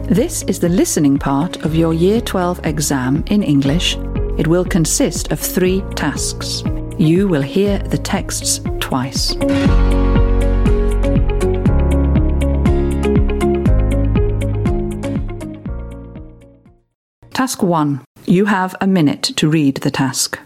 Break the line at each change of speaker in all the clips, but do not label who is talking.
This is the listening part of your Year 12 exam in English. It will consist of 3 tasks. You will hear the texts twice. Task 1. You have a minute to read the task.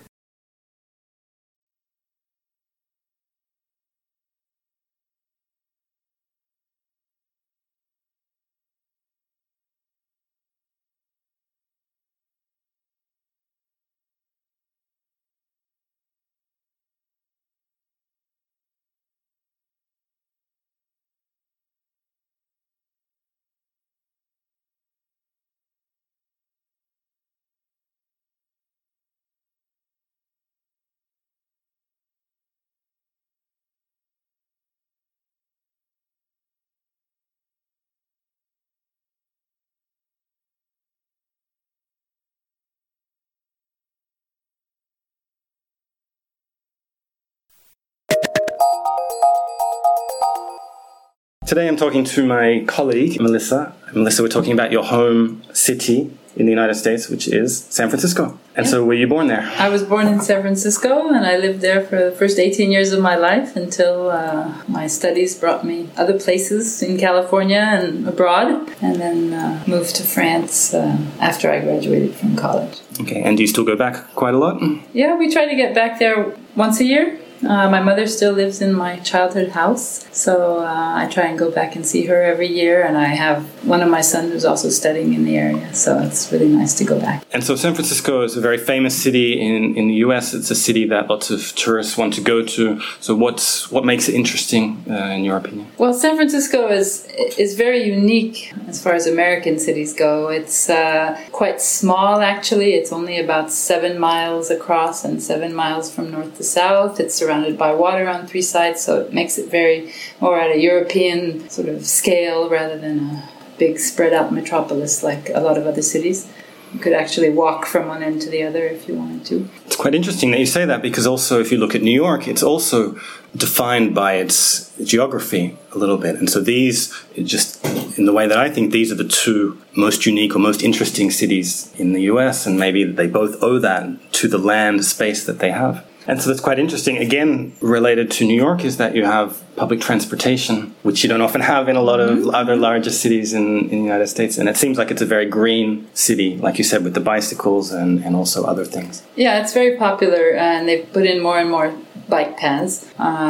Today I'm talking to my colleague, Melissa. Melissa, we're talking about your home city in the United States, which is San Francisco. And so were you born there?
I was born in San Francisco, and I lived there for the first 18 years of my life until my studies brought me other places in California and abroad, and then moved to France after I graduated from college.
Okay, and do you still go back quite a lot?
Yeah, we try to get back there once a year. My mother still lives in my childhood house, so I try and go back and see her every year, and I have one of my sons who's also studying in the area, so it's really nice to go back.
And so San Francisco is a very famous city in the US. It's a city that lots of tourists want to go to. So what makes it interesting, in your opinion?
Well, San Francisco is very unique as far as American cities go. It's quite small, actually. It's only about 7 miles across and 7 miles from north to south. It's surrounded by water on 3 sides, so it makes it very more at a European sort of scale rather than a big spread out metropolis like a lot of other cities. You could actually walk from one end to the other if you wanted to.
It's quite interesting that you say that, because also if you look at New York, it's also defined by its geography a little bit. And so these, just in the way that I think, these are the 2 most unique or most interesting cities in the US, and maybe they both owe that to the land space that they have. And so that's quite interesting. Again, related to New York is that you have public transportation, which you don't often have in a lot of other larger cities in the United States. And it seems like it's a very green city, like you said, with the bicycles and also other things.
Yeah, it's very popular, and they've put in more and more bike paths.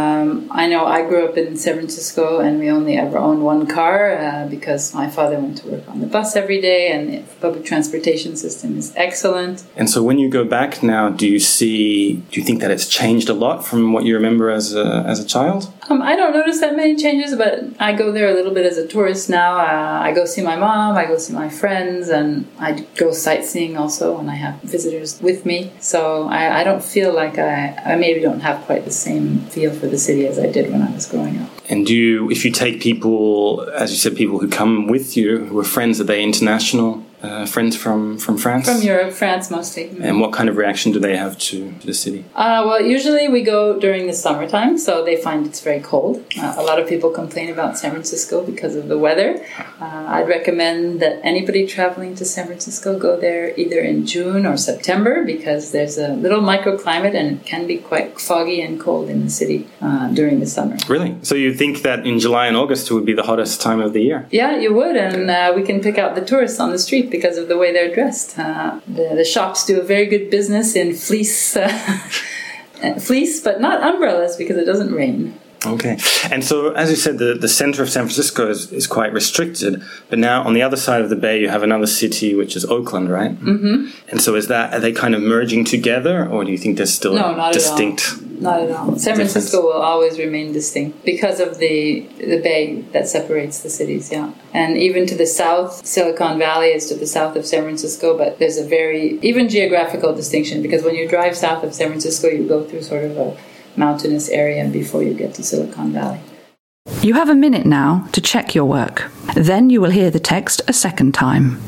I know I grew up in San Francisco, and we only ever owned 1 car because my father went to work on the bus every day, and the public transportation system is excellent.
And so when you go back now, do you think that it's changed a lot from what you remember as a child?
I don't notice that many changes, but I go there a little bit as a tourist now. I go see my mom, I go see my friends, and I go sightseeing also when I have visitors with me. So I don't feel like I maybe don't have quite the same feel for the city as I did when I was growing up.
And if you take people, as you said, people who come with you, who are friends, are they international friends from France?
From Europe, France mostly.
And what kind of reaction do they have to the city?
Well, usually we go during the summertime, so they find it's very cold. A lot of people complain about San Francisco because of the weather. I'd recommend that anybody traveling to San Francisco go there either in June or September, because there's a little microclimate and it can be quite foggy and cold in the city during the summer.
Really? So you think that in July and August would be the hottest time of the year?
Yeah, you would, and we can pick out the tourists on the street because of the way they're dressed. The shops do a very good business in fleece, but not umbrellas because it doesn't rain.
Okay. And so, as you said, the center of San Francisco is quite restricted. But now, on the other side of the bay, you have another city, which is Oakland, right? Mm-hmm. And so are they kind of merging together, or do you think there's still distinct?
Not at all. San Francisco will always remain distinct because of the bay that separates the cities, yeah. And even to the south, Silicon Valley is to the south of San Francisco, but there's a very, even geographical distinction, because when you drive south of San Francisco, you go through sort of a mountainous area before you get to Silicon Valley.
You have a minute now to check your work. Then you will hear the text a second time.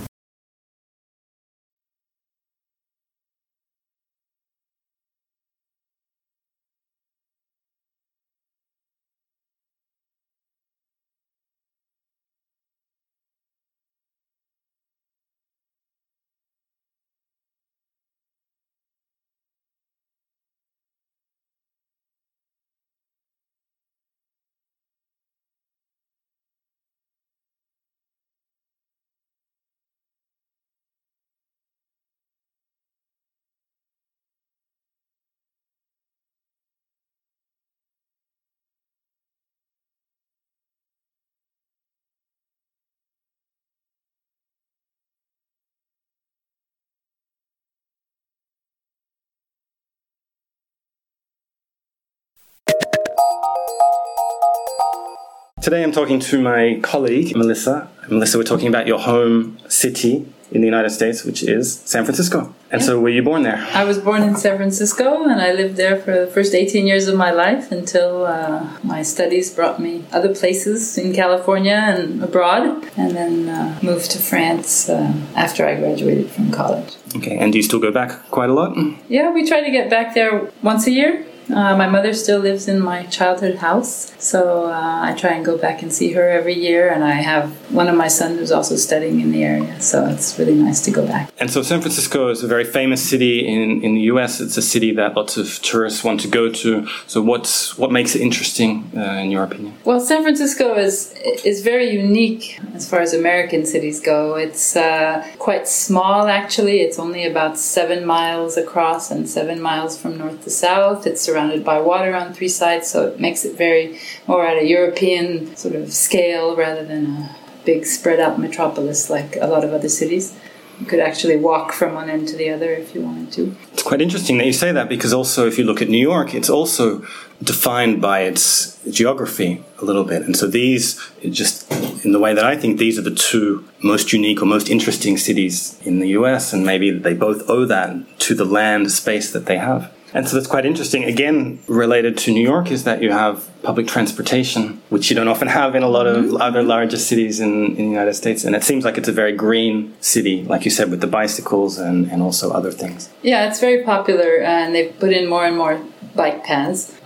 Today I'm talking to my colleague, Melissa. Melissa, we're talking about your home city in the United States, which is San Francisco. And so were you born there?
I was born in San Francisco, and I lived there for the first 18 years of my life until my studies brought me other places in California and abroad, and then moved to France after I graduated from college.
Okay, and do you still go back quite a lot?
Yeah, we try to get back there once a year. My mother still lives in my childhood house, so I try and go back and see her every year, and I have one of my sons who's also studying in the area, so it's really nice to go back.
And so San Francisco is a very famous city in the US. It's a city that lots of tourists want to go to. So what makes it interesting, in your opinion?
Well, San Francisco is very unique as far as American cities go. It's quite small, actually. It's only about 7 miles across and 7 miles from north to south. It's surrounded by water on 3 sides, so it makes it very more at a European sort of scale rather than a big spread out metropolis like a lot of other cities. You could actually walk from one end to the other if you wanted to.
It's quite interesting that you say that, because also if you look at New York, it's also defined by its geography a little bit. And so these, just in the way that I think, these are the two most unique or most interesting cities in the US, and maybe they both owe that to the land space that they have. And so that's quite interesting. Again, related to New York is that you have public transportation, which you don't often have in a lot of other larger cities in the United States. And it seems like it's a very green city, like you said, with the bicycles and also other things.
Yeah, it's very popular, and they've put in more and more bike paths.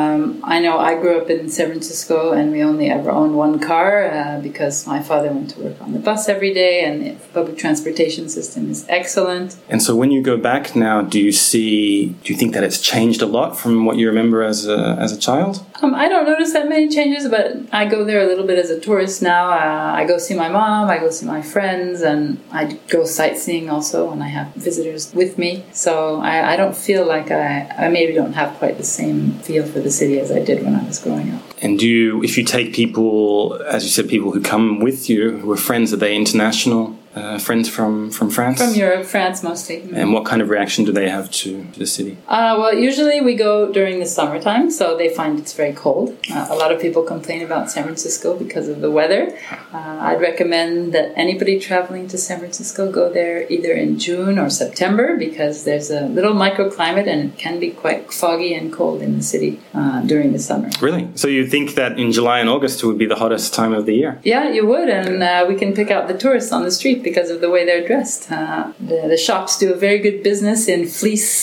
I know I grew up in San Francisco, and we only ever owned one car because my father went to work on the bus every day, and the public transportation system is excellent.
And so when you go back now, do you think that it's changed a lot from what you remember as a child?
I don't notice that many changes, but I go there a little bit as a tourist now. I go see my mom, I go see my friends, and I go sightseeing also when I have visitors with me. So I don't feel like I maybe don't have quite the same feel for the city as I did when I was growing up.
And if you take people, as you said, people who come with you, who are friends, are they international friends from France?
From Europe, France mostly.
And what kind of reaction do they have to the city?
Well, usually we go during the summertime, so they find it's very cold. A lot of people complain about San Francisco because of the weather. I'd recommend that anybody traveling to San Francisco go there either in June or September, because there's a little microclimate and it can be quite foggy and cold in the city during the summer.
Really? So you think that in July and August would be the hottest time of the year?
Yeah, you would, and we can pick out the tourists on the street because of the way they're dressed. The shops do a very good business in fleece,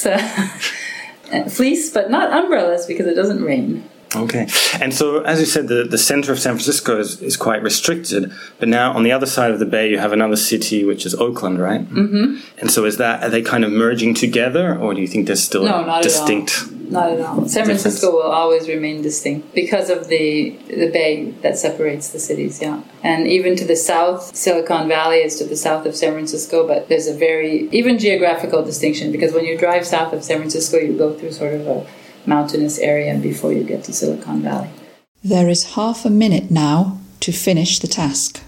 but not umbrellas because it doesn't rain.
Okay. And so, as you said, the center of San Francisco is quite restricted, but now on the other side of the bay you have another city, which is Oakland, right? Mm-hmm. And so are they kind of merging together, or do you think there's still
not
distinct?
At all. Not at all. San Francisco will always remain distinct because of the bay that separates the cities, yeah. And even to the south, Silicon Valley is to the south of San Francisco, but there's a very, even geographical distinction, because when you drive south of San Francisco, you go through sort of a mountainous area before you get to Silicon Valley.
There is half a minute now to finish the task.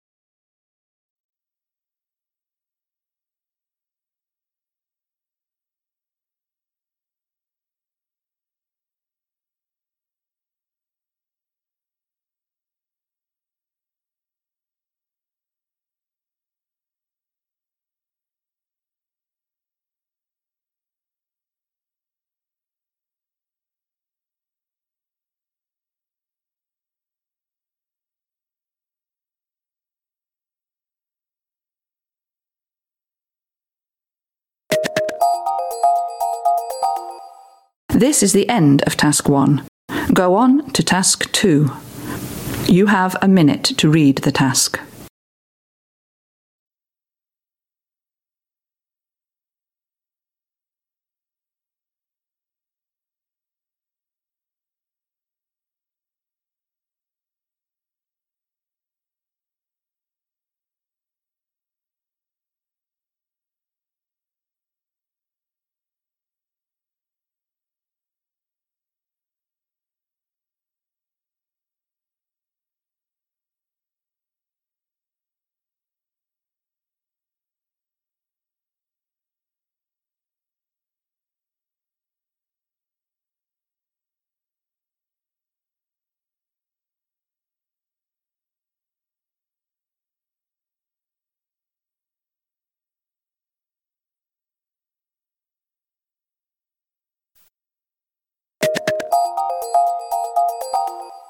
This is the end of task 1. Go on to task 2. You have a minute to read the task.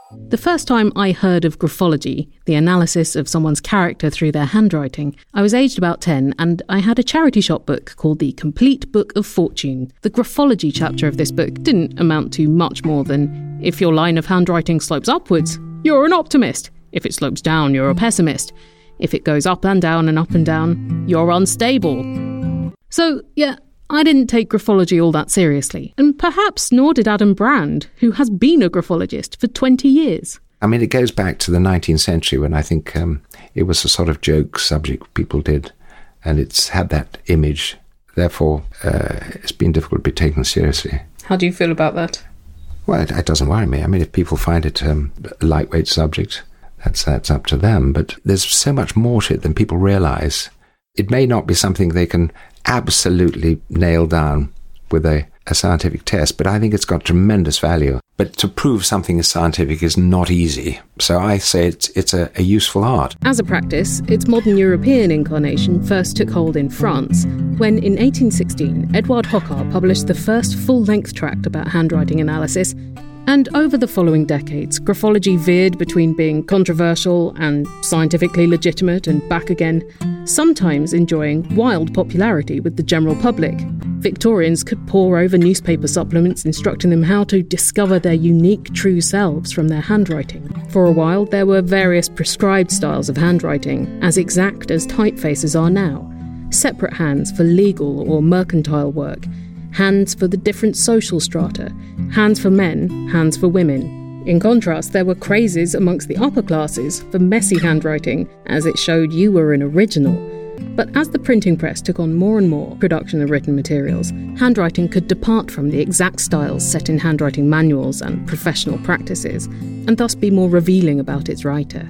The first time I heard of graphology, the analysis of someone's character through their handwriting, I was aged about 10 and I had a charity shop book called The Complete Book of Fortune. The graphology chapter of this book didn't amount to much more than, if your line of handwriting slopes upwards, you're an optimist. If it slopes down, you're a pessimist. If it goes up and down, you're unstable. So, yeah, I didn't take graphology all that seriously, and perhaps nor did Adam Brand, who has been a graphologist for 20 years.
I mean, it goes back to the 19th century when I think it was a sort of joke subject people did, and it's had that image. Therefore, it's been difficult to be taken seriously.
How do you feel about that?
Well, it doesn't worry me. I mean, if people find it a lightweight subject, that's up to them. But there's so much more to it than people realise. It may not be something they can absolutely nail down with a scientific test, but I think it's got tremendous value. But to prove something is scientific is not easy. So I say it's a useful art.
As a practice, its modern European incarnation first took hold in France, when in 1816, Edouard Hocquart published the first full-length tract about handwriting analysis. And over the following decades, graphology veered between being controversial and scientifically legitimate and back again, sometimes enjoying wild popularity with the general public. Victorians could pore over newspaper supplements instructing them how to discover their unique true selves from their handwriting. For a while, there were various prescribed styles of handwriting, as exact as typefaces are now. Separate hands for legal or mercantile work, hands for the different social strata, hands for men, hands for women. In contrast, there were crazes amongst the upper classes for messy handwriting, as it showed you were an original. But as the printing press took on more and more production of written materials, handwriting could depart from the exact styles set in handwriting manuals and professional practices, and thus be more revealing about its writer.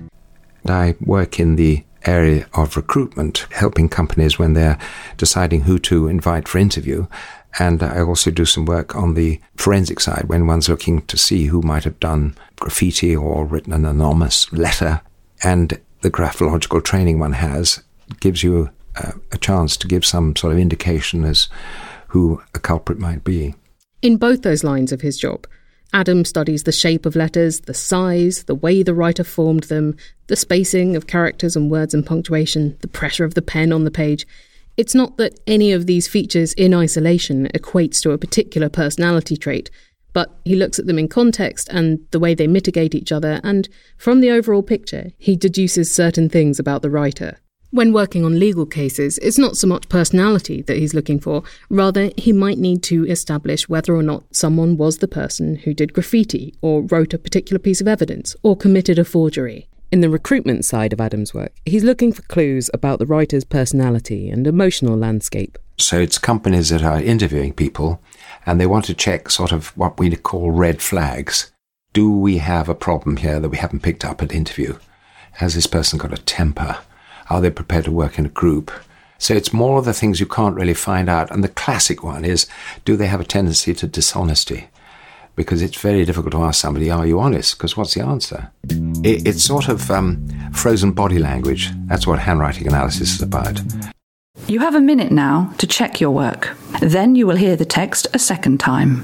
I work in the area of recruitment, helping companies when they're deciding who to invite for interview. And I also do some work on the forensic side when one's looking to see who might have done graffiti or written an anonymous letter. And the graphological training one has gives you a chance to give some sort of indication as who a culprit might be.
In both those lines of his job, Adam studies the shape of letters, the size, the way the writer formed them, the spacing of characters and words and punctuation, the pressure of the pen on the page. It's not that any of these features in isolation equates to a particular personality trait, but he looks at them in context and the way they mitigate each other, and from the overall picture, he deduces certain things about the writer. When working on legal cases, it's not so much personality that he's looking for, rather he might need to establish whether or not someone was the person who did graffiti, or wrote a particular piece of evidence, or committed a forgery. In the recruitment side of Adam's work, he's looking for clues about the writer's personality and emotional landscape.
So it's companies that are interviewing people, and they want to check sort of what we call red flags. Do we have a problem here that we haven't picked up at interview? Has this person got a temper? Are they prepared to work in a group? So it's more of the things you can't really find out. And the classic one is, do they have a tendency to dishonesty? Because it's very difficult to ask somebody, are you honest? Because what's the answer? It's sort of frozen body language. That's what handwriting analysis is about.
You have a minute now to check your work. Then you will hear the text a second time.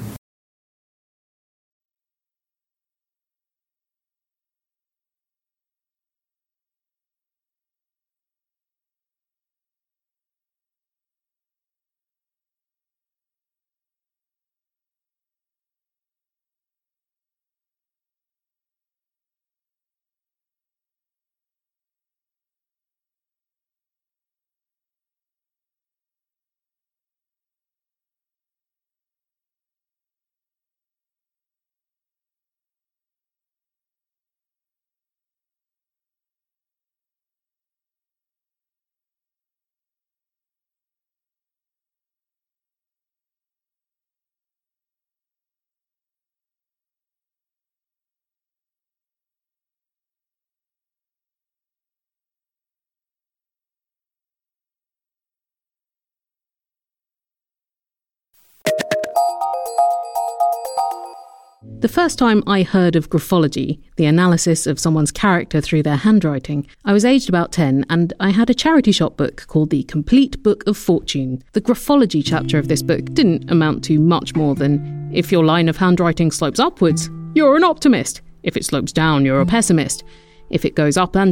The first time I heard of graphology, the analysis of someone's character through their handwriting, I was aged about 10 and I had a charity shop book called The Complete Book of Fortune. The graphology chapter of this book didn't amount to much more than, if your line of handwriting slopes upwards, you're an optimist. If it slopes down, you're a pessimist. If it goes up and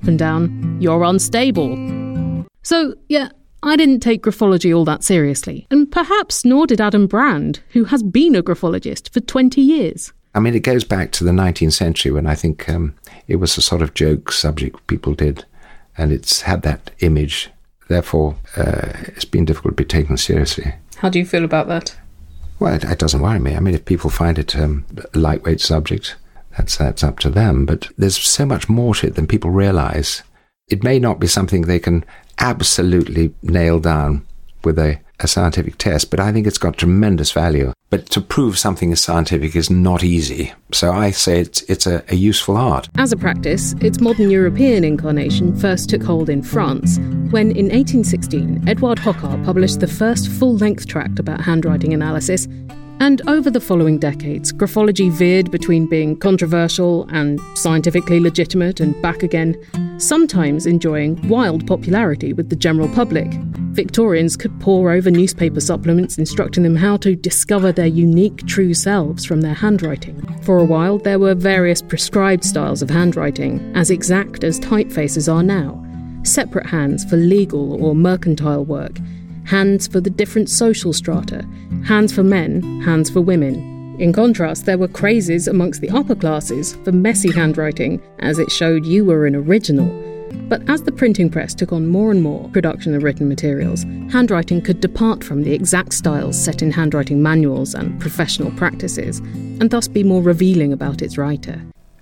down, you're unstable. So, yeah, I didn't take graphology all that seriously. And perhaps nor did Adam Brand, who has been a graphologist for 20 years.
I mean, it goes back to the 19th century when I think it was a sort of joke subject people did, and it's had that image. Therefore, it's been difficult to be taken seriously.
How do you feel about that?
Well, it doesn't worry me. I mean, if people find it a lightweight subject, that's up to them. But there's so much more to it than people realise. It may not be something they can absolutely nail down with a scientific test, but I think it's got tremendous value. But to prove something is scientific is not easy. So I say it's a useful art.
As a practice, its modern European incarnation first took hold in France, when in 1816 Edouard Hocquart published the first full-length tract about handwriting analysis. And over the following decades, graphology veered between being controversial and scientifically legitimate and back again, sometimes enjoying wild popularity with the general public. Victorians could pore over newspaper supplements instructing them how to discover their unique true selves from their handwriting. For a while, there were various prescribed styles of handwriting, as exact as typefaces are now. Separate hands for legal or mercantile work, hands for the different social strata, hands for men, hands for women. In contrast, there were crazes amongst the upper classes for messy handwriting, as it showed you were an original. But as the printing press took on more and more production of written materials, handwriting could depart from the exact styles set in handwriting manuals and professional practices, and thus be more revealing about its writer.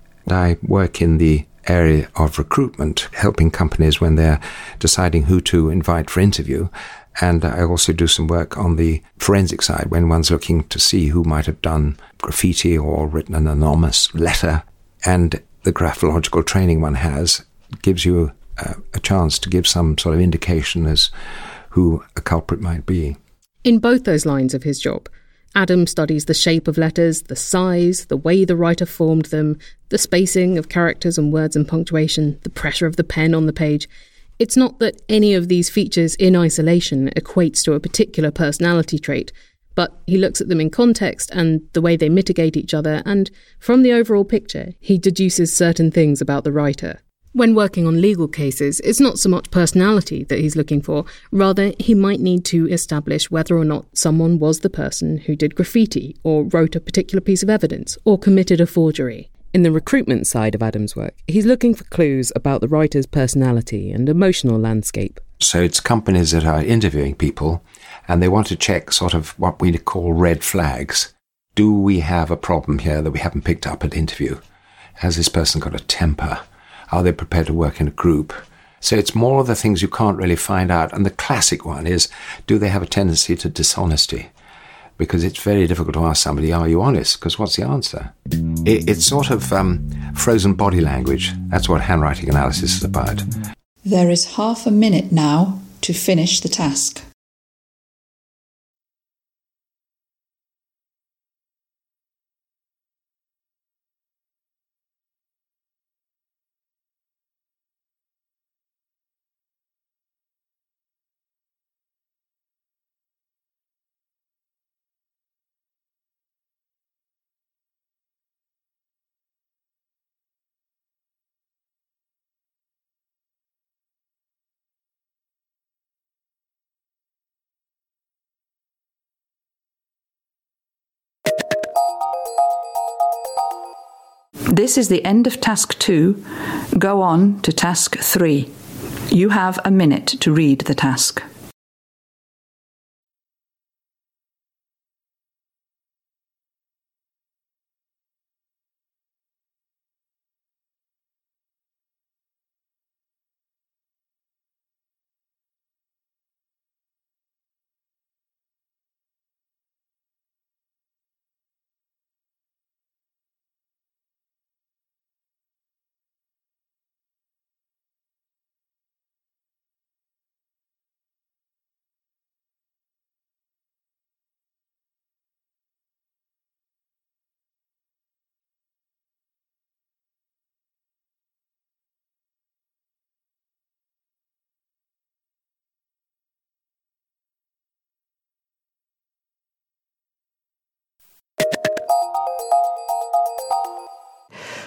I work in the area of recruitment, helping companies when they're deciding who to invite for interview. And I also do some work on the forensic side when one's looking to see who might have done graffiti or written an anonymous letter. And the graphological training one has gives you a chance to give some sort of indication as who a culprit might be.
In both those lines of his job, Adam studies the shape of letters, the size, the way the writer formed them, the spacing of characters and words and punctuation, the pressure of the pen on the page. It's not that any of these features in isolation equates to a particular personality trait, but he looks at them in context and the way they mitigate each other, and from the overall picture, he deduces certain things about the writer. When working on legal cases, it's not so much personality that he's looking for, rather he might need to establish whether or not someone was the person who did graffiti, or wrote a particular piece of evidence, or committed a forgery. In the recruitment side of Adam's work, he's looking for clues about the writer's personality and emotional landscape.
So it's companies that are interviewing people, and they want to check sort of what we call red flags. Do we have a problem here that we haven't picked up at interview? Has this person got a temper? Are they prepared to work in a group? So it's more of the things you can't really find out. And the classic one is, do they have a tendency to dishonesty? Because it's very difficult to ask somebody, are you honest? Because what's the answer? It's sort of frozen body language. That's what handwriting analysis is about.
There is half a minute now to finish the task. This is the end of task 2. Go on to task 3. You have a minute to read the task.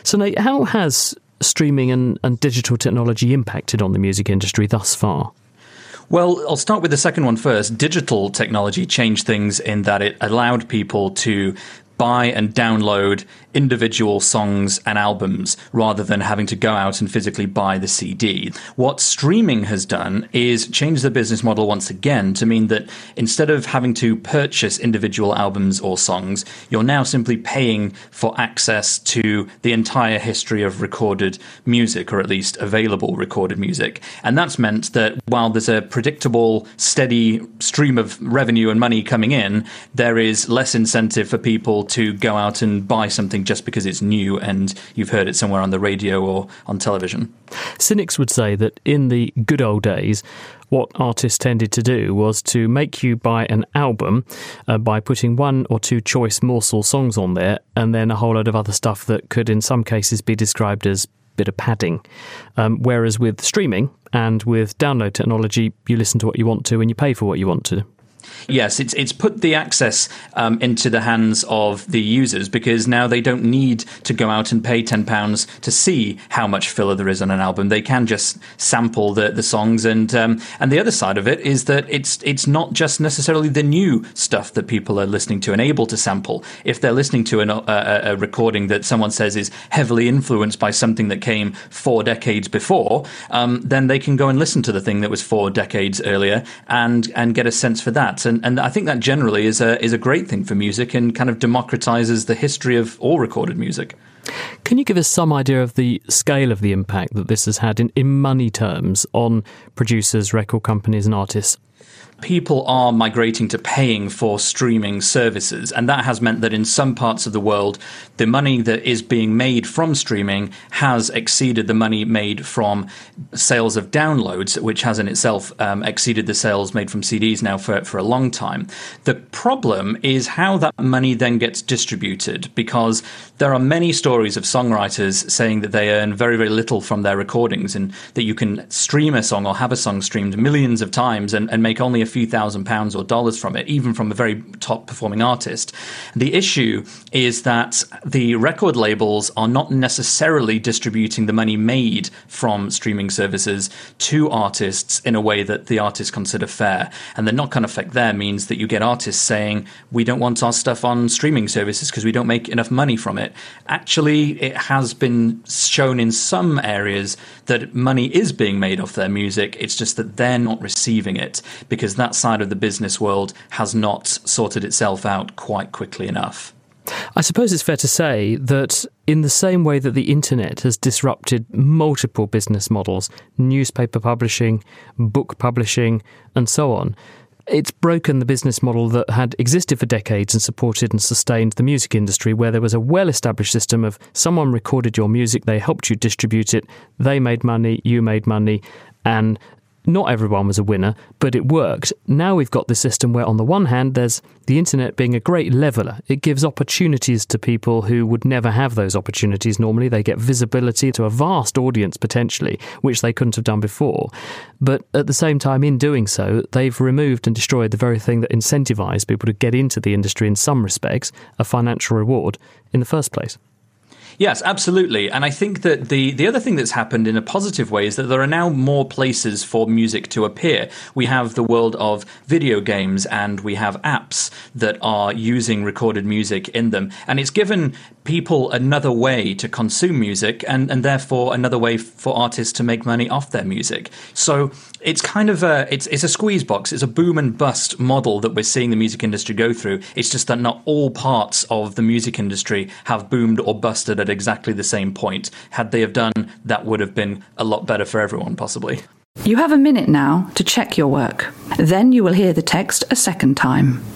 So, Nate, how has streaming and digital technology impacted on the music industry thus far?
Well, I'll start with the second one first. Digital technology changed things in that it allowed people to buy and download individual songs and albums rather than having to go out and physically buy the CD. What streaming has done is change the business model once again to mean that instead of having to purchase individual albums or songs, you're now simply paying for access to the entire history of recorded music, or at least available recorded music. And that's meant that while there's a predictable, steady stream of revenue and money coming in, there is less incentive for people to go out and buy something just because it's new and you've heard it somewhere on the radio or on television.
Cynics would say that in the good old days, what artists tended to do was to make you buy an album by putting one or two choice morsel songs on there and then a whole load of other stuff that could in some cases be described as bit of padding. Whereas with streaming and with download technology, you listen to what you want to and you pay for what you want to.
Yes, it's put the access into the hands of the users, because now they don't need to go out and pay £10 to see how much filler there is on an album. They can just sample the songs, and the other side of it is that it's not just necessarily the new stuff that people are listening to and able to sample. If they're listening to a recording that someone says is heavily influenced by something that came 4 decades before, then they can go and listen to the thing that was 4 decades earlier and get a sense for that. And I think that generally is a great thing for music and kind of democratizes the history of all recorded music.
Can you give us some idea of the scale of the impact that this has had in money terms on producers, record companies and artists?
People are migrating to paying for streaming services, and that has meant that in some parts of the world, the money that is being made from streaming has exceeded the money made from sales of downloads, which has in itself exceeded the sales made from CDs now for a long time. The problem is how that money then gets distributed, because there are many stories of songwriters saying that they earn very, very little from their recordings, and that you can stream a song or have a song streamed millions of times and make only a few £1,000s or dollars from it, even from a very top performing artist. The issue is that the record labels are not necessarily distributing the money made from streaming services to artists in a way that the artists consider fair. And the knock-on effect there means that you get artists saying, we don't want our stuff on streaming services because we don't make enough money from it. Actually, it has been shown in some areas that money is being made off their music. It's just that they're not receiving it because that side of the business world has not sorted itself out quite quickly enough.
I suppose it's fair to say that in the same way that the internet has disrupted multiple business models, newspaper publishing, book publishing, and so on, it's broken the business model that had existed for decades and supported and sustained the music industry, where there was a well-established system of someone recorded your music, they helped you distribute it, they made money, you made money, and not everyone was a winner, but it worked. Now we've got this system where on the one hand there's the internet being a great leveller. It gives opportunities to people who would never have those opportunities normally. They get visibility to a vast audience potentially, which they couldn't have done before. But at the same time, in doing so, they've removed and destroyed the very thing that incentivised people to get into the industry in some respects, a financial reward, in the first place.
Yes, absolutely. And I think that the other thing that's happened in a positive way is that there are now more places for music to appear. We have the world of video games and we have apps that are using recorded music in them. And it's given people another way to consume music and therefore another way for artists to make money off their music. So it's kind of it's a squeeze box. It's a boom and bust model that we're seeing the music industry go through. It's just that not all parts of the music industry have boomed or busted at exactly the same point. Had they have done, that would have been a lot better for everyone, possibly.
You have a minute now to check your work. Then you will hear the text a second time.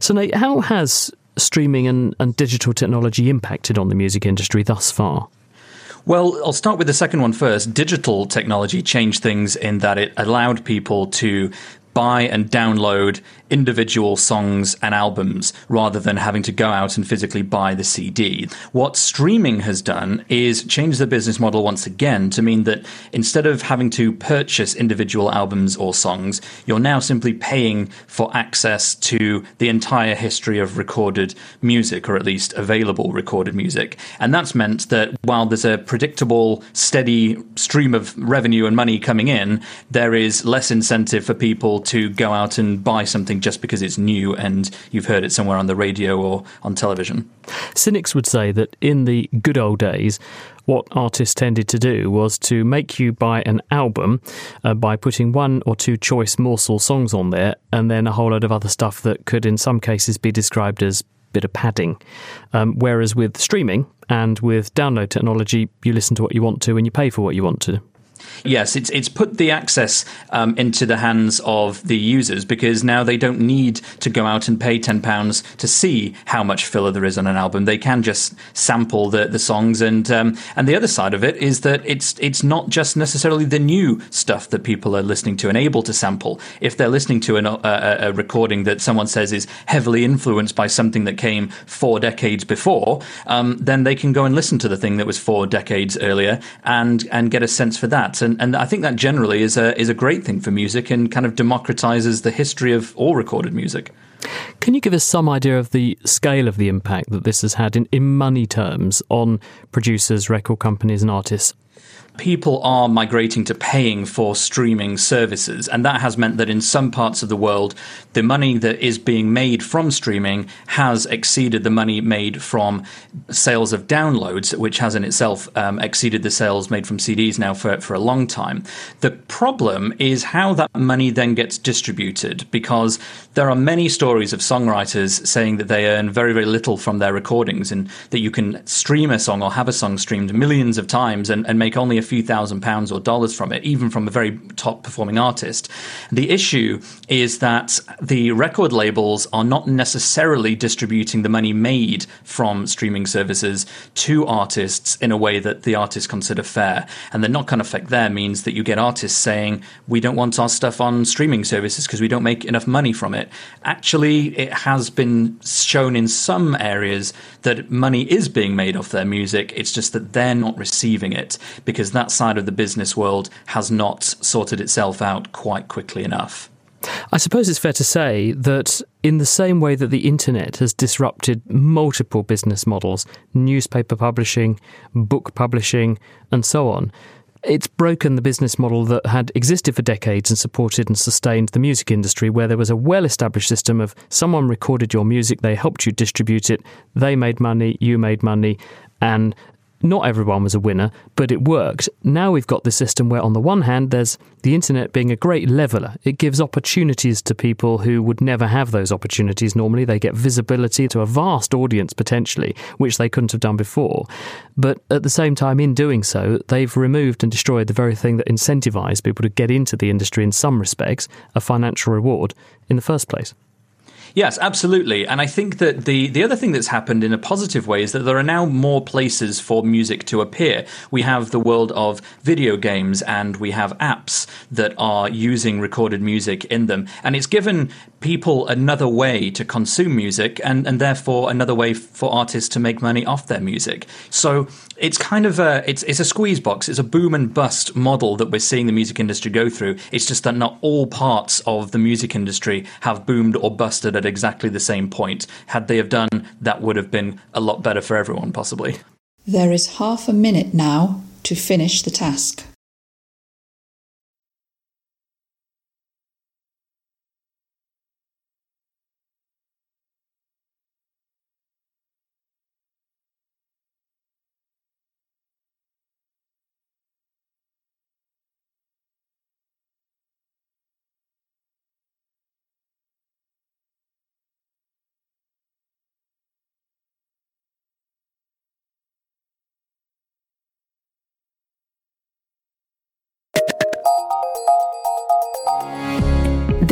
So, Nate, how has streaming and digital technology impacted on the music industry thus far?
Well, I'll start with the second one first. Digital technology changed things in that it allowed people to buy and download individual songs and albums rather than having to go out and physically buy the CD. What streaming has done is change the business model once again to mean that instead of having to purchase individual albums or songs, you're now simply paying for access to the entire history of recorded music, or at least available recorded music. And that's meant that while there's a predictable, steady stream of revenue and money coming in, there is less incentive for people to go out and buy something just because it's new and you've heard it somewhere on the radio or on television.
Cynics would say that in the good old days, what artists tended to do was to make you buy an album by putting one or two choice morsel songs on there and then a whole load of other stuff that could in some cases be described as bit of padding. Whereas with streaming and with download technology, you listen to what you want to and you pay for what you want to.
Yes, it's put the access into the hands of the users, because now they don't need to go out and pay £10 to see how much filler there is on an album. They can just sample the songs, and the other side of it is that it's not just necessarily the new stuff that people are listening to and able to sample. If they're listening to a recording that someone says is heavily influenced by something that came 4 decades before, then they can go and listen to the thing that was 4 decades earlier and get a sense for that. And I think that generally is a great thing for music and kind of democratizes the history of all recorded music.
Can you give us some idea of the scale of the impact that this has had in money terms on producers, record companies and artists?
People are migrating to paying for streaming services, and that has meant that in some parts of the world, the money that is being made from streaming has exceeded the money made from sales of downloads, which has in itself exceeded the sales made from CDs now for a long time. The problem is how that money then gets distributed, because there are many stories of songwriters saying that they earn very, very little from their recordings, and that you can stream a song or have a song streamed millions of times and make only a few £1,000s or dollars from it, even from a very top performing artist. The issue is that the record labels are not necessarily distributing the money made from streaming services to artists in a way that the artists consider fair. And the knock-on effect there means that you get artists saying, we don't want our stuff on streaming services because we don't make enough money from it. Actually, it has been shown in some areas that money is being made off their music. It's just that they're not receiving it because that side of the business world has not sorted itself out quite quickly enough.
I suppose it's fair to say that in the same way that the internet has disrupted multiple business models, newspaper publishing, book publishing, and so on, it's broken the business model that had existed for decades and supported and sustained the music industry, where there was a well-established system of someone recorded your music, they helped you distribute it, they made money, you made money, and not everyone was a winner, but it worked. Now we've got this system where on the one hand there's the internet being a great leveller. It gives opportunities to people who would never have those opportunities normally. They get visibility to a vast audience potentially, which they couldn't have done before. But at the same time, in doing so, they've removed and destroyed the very thing that incentivized people to get into the industry in some respects, a financial reward, in the first place.
Yes, absolutely. And I think that the other thing that's happened in a positive way is that there are now more places for music to appear. We have the world of video games and we have apps that are using recorded music in them. And it's given people another way to consume music and therefore another way for artists to make money off their music. So it's kind of it's a squeeze box. It's a boom and bust model that we're seeing the music industry go through. It's just that not all parts of the music industry have boomed or busted at exactly the same point. Had they have done, that would have been a lot better for everyone, possibly.
There is half a minute now to finish the task.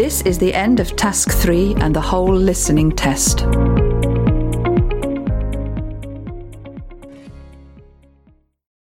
This is the end of task 3 and the whole listening test.